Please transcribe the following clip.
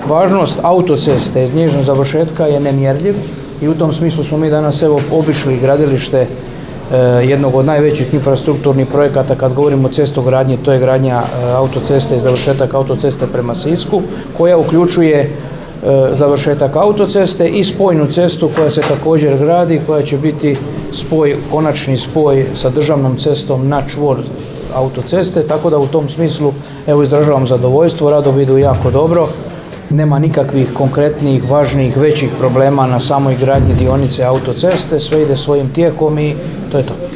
važnost autoceste iz njezinog završetka je nemjerljiv i u tom smislu smo mi danas evo obišli gradilište jednog od najvećih infrastrukturnih projekata kad govorimo o cestogradnji, to je gradnja autoceste i završetak autoceste prema Sisku, koja uključuje završetak autoceste i spojnu cestu koja se također gradi, koja će biti konačni spoj sa državnom cestom na čvor autoceste, tako da u tom smislu evo izražavam zadovoljstvo, radovi idu jako dobro, nema nikakvih konkretnih, važnih, većih problema na samoj gradnji dionice autoceste, sve ide svojim tijekom i to je to.